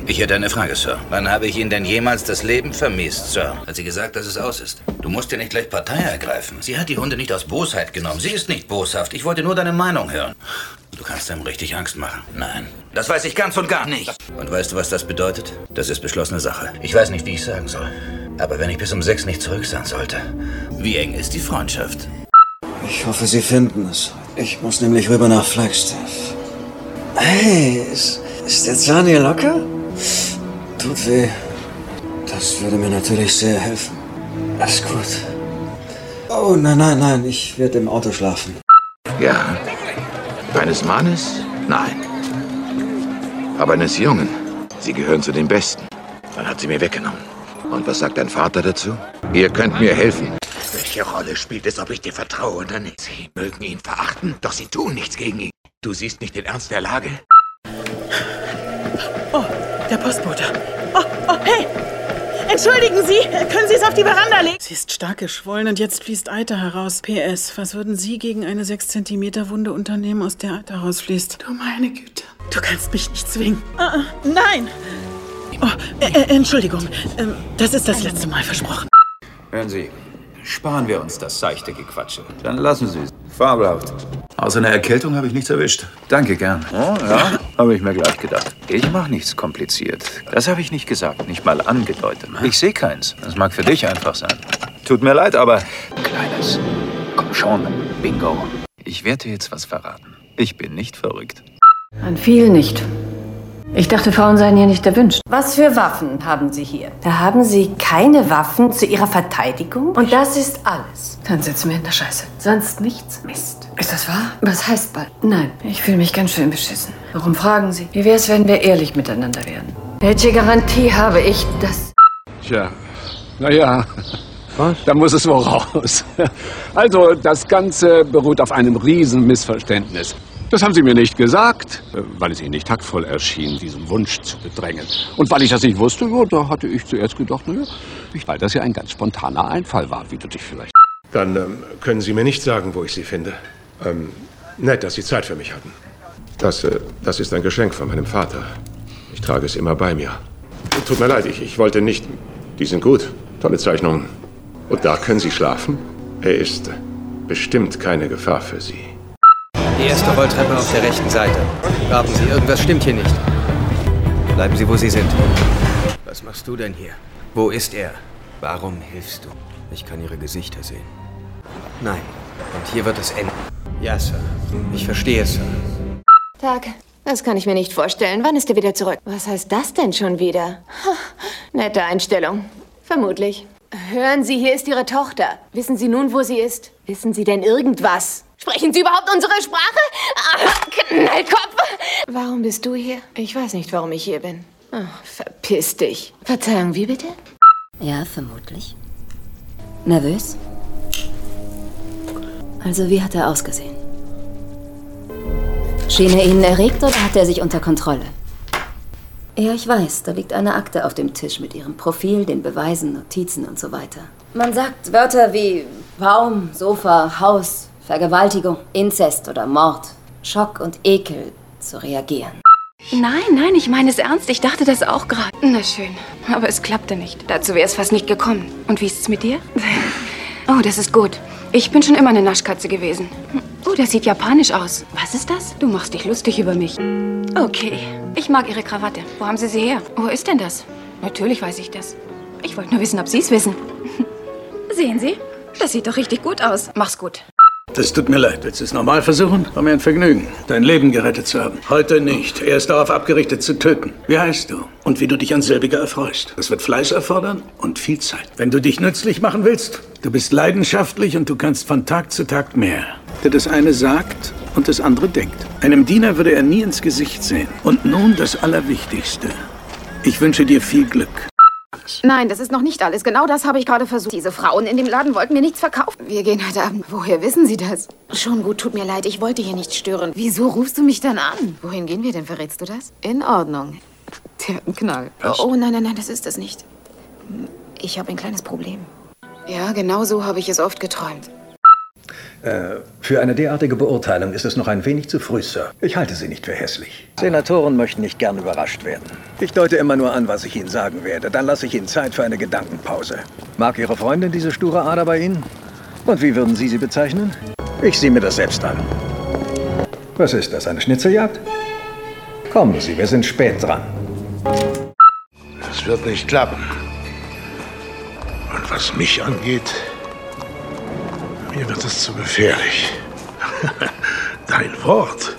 Ich hätte eine Frage, Sir. Wann habe ich Ihnen denn jemals das Leben vermisst, Sir? Hat sie gesagt, dass es aus ist? Du musst ja nicht gleich Partei ergreifen. Sie hat die Hunde nicht aus Bosheit genommen. Sie ist nicht boshaft. Ich wollte nur deine Meinung hören. Du kannst ihm richtig Angst machen. Nein, das weiß ich ganz und gar nicht. Und weißt du, was das bedeutet? Das ist beschlossene Sache. Ich weiß nicht, wie ich sagen soll. Aber wenn ich bis um 6 nicht zurück sein sollte, wie eng ist die Freundschaft? Ich hoffe, Sie finden es. Ich muss nämlich rüber nach Flagstaff. Hey, ist der Zahn hier locker? Tut weh. Das würde mir natürlich sehr helfen. Ist gut. Oh, nein, ich werde im Auto schlafen. Ja. Eines Mannes? Nein. Aber eines Jungen. Sie gehören zu den Besten. Man hat sie mir weggenommen. Und was sagt dein Vater dazu? Ihr könnt mir helfen. Welche Rolle spielt es, ob ich dir vertraue oder nicht? Sie mögen ihn verachten, doch sie tun nichts gegen ihn. Du siehst nicht den Ernst der Lage. Oh, der Postbote. Oh, hey! Entschuldigen Sie, können Sie es auf die Veranda legen? Sie ist stark geschwollen und jetzt fließt Eiter heraus. PS, was würden Sie gegen eine 6 Zentimeter Wunde unternehmen, aus der Eiter rausfließt? Du meine Güte, du kannst mich nicht zwingen. Nein! Oh, Entschuldigung, das ist das letzte Mal versprochen. Hören Sie, sparen wir uns das seichte Gequatsche. Dann lassen Sie es. Fabelhaft. Außer einer Erkältung habe ich nichts erwischt. Danke, gern. Oh, ja, habe ich mir gleich gedacht. Ich mache nichts kompliziert. Das habe ich nicht gesagt, nicht mal angedeutet. Ich sehe keins. Das mag für dich einfach sein. Tut mir leid, aber... Kleines, komm schon, Bingo. Ich werde dir jetzt was verraten. Ich bin nicht verrückt. An viel nicht. Ich dachte, Frauen seien hier nicht erwünscht. Was für Waffen haben Sie hier? Da haben Sie keine Waffen zu Ihrer Verteidigung? Und das ist alles. Dann sitzen wir in der Scheiße. Sonst nichts. Mist. Ist das wahr? Was heißt bald? Nein, ich fühle mich ganz schön beschissen. Warum fragen Sie? Wie wär's, wenn wir ehrlich miteinander werden? Welche Garantie habe ich, dass... Tja, naja, da muss es wohl raus. Also, das Ganze beruht auf einem riesen Missverständnis. Das haben Sie mir nicht gesagt, weil es Ihnen nicht taktvoll erschien, diesen Wunsch zu bedrängen. Und weil ich das nicht wusste, ja, da hatte ich zuerst gedacht, naja, weil das ja ein ganz spontaner Einfall war, wie du dich vielleicht... Dann können Sie mir nicht sagen, wo ich Sie finde. Nett, dass Sie Zeit für mich hatten. Das ist ein Geschenk von meinem Vater. Ich trage es immer bei mir. Tut mir leid, ich wollte nicht... Die sind gut, tolle Zeichnungen. Und da können Sie schlafen? Er ist bestimmt keine Gefahr für Sie. Die erste Rolltreppe auf der rechten Seite. Warten Sie, irgendwas stimmt hier nicht. Bleiben Sie, wo Sie sind. Was machst du denn hier? Wo ist er? Warum hilfst du? Ich kann Ihre Gesichter sehen. Nein. Und hier wird es enden. Ja, Sir. Ich verstehe, Sir. Tag. Das kann ich mir nicht vorstellen. Wann ist er wieder zurück? Was heißt das denn schon wieder? Nette Einstellung. Vermutlich. Hören Sie, hier ist Ihre Tochter. Wissen Sie nun, wo sie ist? Wissen Sie denn irgendwas? Sprechen Sie überhaupt unsere Sprache? Knallkopf! Warum bist du hier? Ich weiß nicht, warum ich hier bin. Ach, verpiss dich. Verzeihung, wie bitte? Ja, vermutlich. Nervös? Also, wie hat er ausgesehen? Schien er Ihnen erregt oder hat er sich unter Kontrolle? Ja, ich weiß, da liegt eine Akte auf dem Tisch mit Ihrem Profil, den Beweisen, Notizen und so weiter. Man sagt Wörter wie Baum, Sofa, Haus, Vergewaltigung, Inzest oder Mord. Schock und Ekel zu reagieren. Nein, ich meine es ernst. Ich dachte das auch gerade. Na schön, aber es klappte nicht. Dazu wäre es fast nicht gekommen. Und wie ist es mit dir? Oh, das ist gut. Ich bin schon immer eine Naschkatze gewesen. Oh, das sieht japanisch aus. Was ist das? Du machst dich lustig über mich. Okay, ich mag Ihre Krawatte. Wo haben Sie sie her? Wo ist denn das? Natürlich weiß ich das. Ich wollte nur wissen, ob Sie es wissen. Sehen Sie? Das sieht doch richtig gut aus. Mach's gut. Das tut mir leid. Willst du es nochmal versuchen? War mir ein Vergnügen, dein Leben gerettet zu haben. Heute nicht. Er ist darauf abgerichtet, zu töten. Wie heißt du? Und wie du dich an selbiger erfreust. Das wird Fleiß erfordern und viel Zeit. Wenn du dich nützlich machen willst, du bist leidenschaftlich und du kannst von Tag zu Tag mehr. Der das eine sagt und das andere denkt. Einem Diener würde er nie ins Gesicht sehen. Und nun das Allerwichtigste. Ich wünsche dir viel Glück. Nein, das ist noch nicht alles. Genau das habe ich gerade versucht. Diese Frauen in dem Laden wollten mir nichts verkaufen. Wir gehen heute Abend. Woher wissen Sie das? Schon gut, tut mir leid. Ich wollte hier nicht stören. Wieso rufst du mich dann an? Wohin gehen wir denn? Verrätst du das? In Ordnung. Der hat einen Knall. Oh, nein, das ist es nicht. Ich habe ein kleines Problem. Ja, genau so habe ich es oft geträumt. Für eine derartige Beurteilung ist es noch ein wenig zu früh, Sir. Ich halte Sie nicht für hässlich. Senatoren möchten nicht gern überrascht werden. Ich deute immer nur an, was ich Ihnen sagen werde. Dann lasse ich Ihnen Zeit für eine Gedankenpause. Mag Ihre Freundin diese sture Ader bei Ihnen? Und wie würden Sie sie bezeichnen? Ich sehe mir das selbst an. Was ist das, eine Schnitzeljagd? Kommen Sie, wir sind spät dran. Das wird nicht klappen. Und was mich angeht, mir wird es zu gefährlich. Dein Wort.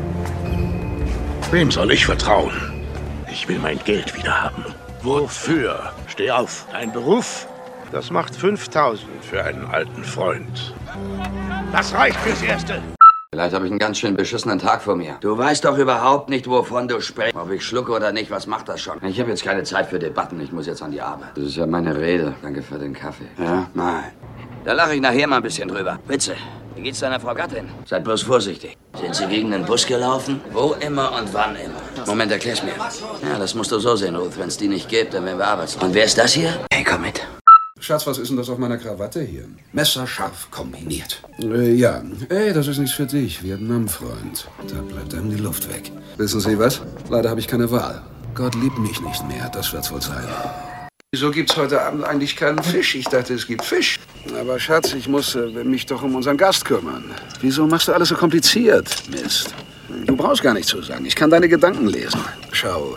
Wem soll ich vertrauen? Ich will mein Geld wieder haben. Wofür? Steh auf. Dein Beruf? Das macht 5.000 für einen alten Freund. Das reicht fürs Erste. Vielleicht habe ich einen ganz schön beschissenen Tag vor mir. Du weißt doch überhaupt nicht, wovon du sprichst. Ob ich schlucke oder nicht, was macht das schon? Ich habe jetzt keine Zeit für Debatten. Ich muss jetzt an die Arbeit. Das ist ja meine Rede. Danke für den Kaffee. Ja? Nein. Da lache ich nachher mal ein bisschen drüber. Witze. Wie geht's deiner Frau Gattin? Seid bloß vorsichtig. Sind Sie gegen den Bus gelaufen? Wo immer und wann immer. Moment, erklär's mir. Ja, das musst du so sehen, Ruth. Wenn's die nicht gibt, dann wären wir arbeitslos. Und wer ist das hier? Hey, komm mit. Schatz, was ist denn das auf meiner Krawatte hier? Messerscharf kombiniert. Ja. Ey, das ist nichts für dich, Vietnam-Freund. Da bleibt einem die Luft weg. Wissen Sie was? Leider habe ich keine Wahl. Gott liebt mich nicht mehr, das wird's wohl sein. Wieso gibt's heute Abend eigentlich keinen Fisch? Ich dachte, es gibt Fisch. Aber Schatz, ich muss mich doch um unseren Gast kümmern. Wieso machst du alles so kompliziert? Mist. Du brauchst gar nichts zu sagen. Ich kann deine Gedanken lesen. Schau.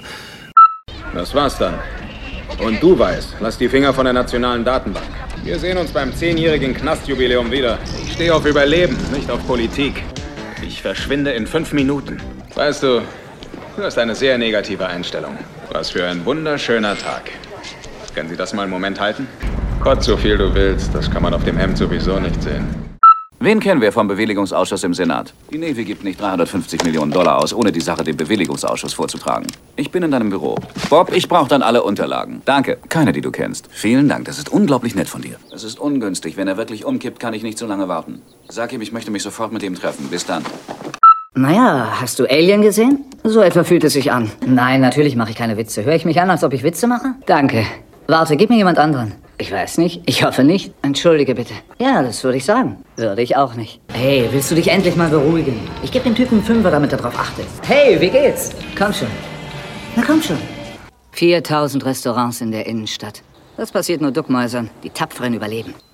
Das war's dann. Und du weißt, lass die Finger von der nationalen Datenbank. Wir sehen uns beim 10-jährigen Knastjubiläum wieder. Ich stehe auf Überleben, nicht auf Politik. Ich verschwinde in 5 Minuten. Weißt du, du hast eine sehr negative Einstellung. Was für ein wunderschöner Tag. Können Sie das mal einen Moment halten? Gott, so viel du willst, das kann man auf dem Hemd sowieso nicht sehen. Wen kennen wir vom Bewilligungsausschuss im Senat? Die Navy gibt nicht $350 Millionen aus, ohne die Sache dem Bewilligungsausschuss vorzutragen. Ich bin in deinem Büro. Bob, ich brauche dann alle Unterlagen. Danke. Keine, die du kennst. Vielen Dank, das ist unglaublich nett von dir. Es ist ungünstig. Wenn er wirklich umkippt, kann ich nicht so lange warten. Sag ihm, ich möchte mich sofort mit ihm treffen. Bis dann. Naja, hast du Alien gesehen? So etwa fühlt es sich an. Nein, natürlich mache ich keine Witze. Höre ich mich an, als ob ich Witze mache? Danke. Warte, gib mir jemand anderen. Ich weiß nicht. Ich hoffe nicht. Entschuldige bitte. Ja, das würde ich sagen. Würde ich auch nicht. Hey, willst du dich endlich mal beruhigen? Ich gebe dem Typen einen 5er, damit er drauf achtet. Hey, wie geht's? Komm schon. Na komm schon. 4.000 Restaurants in der Innenstadt. Das passiert nur Duckmäusern, die Tapferen überleben.